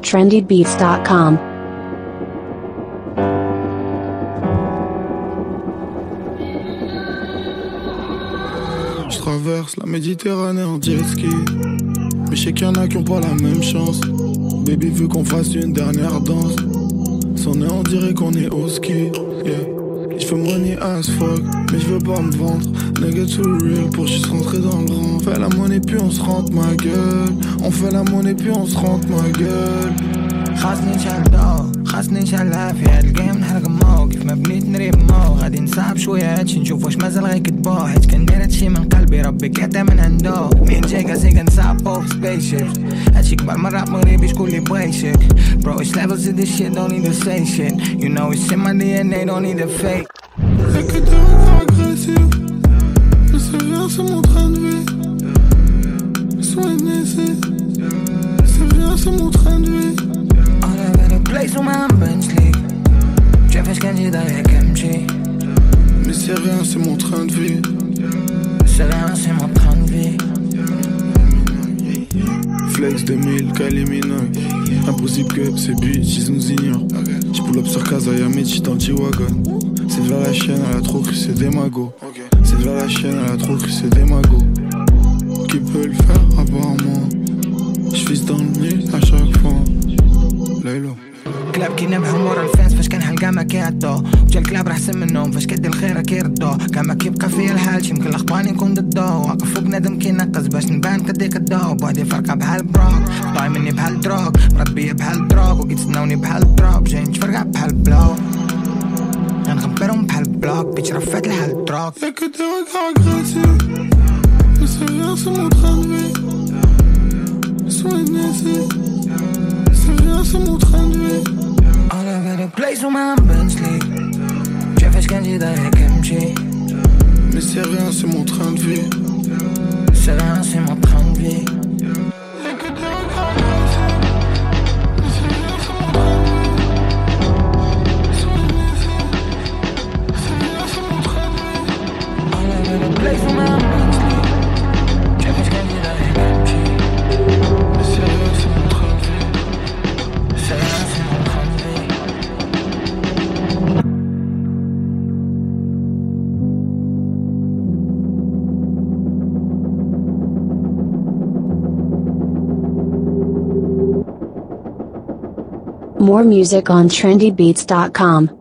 trendybeats.com. Je traverse la Méditerranée en jet ski, mais je sais qu'il y en a qui ont pas la même chance. Baby veut qu'on fasse une dernière danse. Son nez on dirait qu'on est au ski, yeah. Je veux money as fuck, mais je veux pas me vendre. Nigga too real pour juste rentrer dans le rang. On fait la monnaie puis on se rentre ma gueule. On fait la monnaie puis on se rentre ma gueule. خاصني نشعل ضو خاصني نشعلها في هاد الجيم نحرق مو كيف ما بنيت نريب مو غادي نصعب شوية هادشي نشوف واش مازال غيكدبو حيت كندير هادشي من قلبي ربي كيعطي من عندو مين جاي كاسي كنصعبو في سبيس شيب هادشي كبر من راب مغربي شكون لي بغا يشك Bro it's levels to this shit don't need to say shit You know it's in my DNA don't need to fake Y'a que des regards agressifs, mais c'est rien c'est mon train de vie. Sois ici, c'est rien c'est mon train de vie. All I gotta place on my bench league جافاش كنجي ضايع كنمشي Mais c'est rien c'est mon train de vie. C'est rien c'est mon train de vie Flex 2000, Kylie Minogue. Impossible que ces bitches nous ignorent. J'pull up sur Kazaya Mitch dans le G-Wagon. C'est vers la chaîne, elle a trop cru c'est des magots. C'est vers la chaîne, elle a trop cru c'est des magots. Qui peut le faire à part moi? J'vise dans le mille à chaque fois. Laylo. كلاب كينبحو مورا الفانس فاش كنحل ما كيعدو وجا الكلاب راه حسن منهم فاش كدير الخير كيردو ما كيبقى فيا الحال شي يمكن الاخباني نكون ضدو واقف فوق نادم كينقز باش نبان كديك الضو بوحدي فرقه بحال بروك طاي مني بحال دروك مربيه بحال دروك وكيتسناوني بحال دروب جاي نتفرقع بحال بلو غنخبرهم بحال بلوك بيتش رفات الحال دروك Y'a que des regards agressifs, mais c'est rien c'est mon train de vie. Sois ici, c'est rien c'est mon train de vie. All I got a place on my bench league جافاش كنجي ضايع كنمشي Mais c'est rien c'est mon train de vie. C'est rien c'est mon train de vie Y'a que des regards agressifs, mais c'est rien c'est mon train de vie. Sois ici, c'est rien c'est mon train de vie. All I got a place on my bench league جافاش كنجي ضايع كنمشي Mais c'est rien c'est mon train de vie. C'est rien c'est mon train de vie More music on trendybeats.com.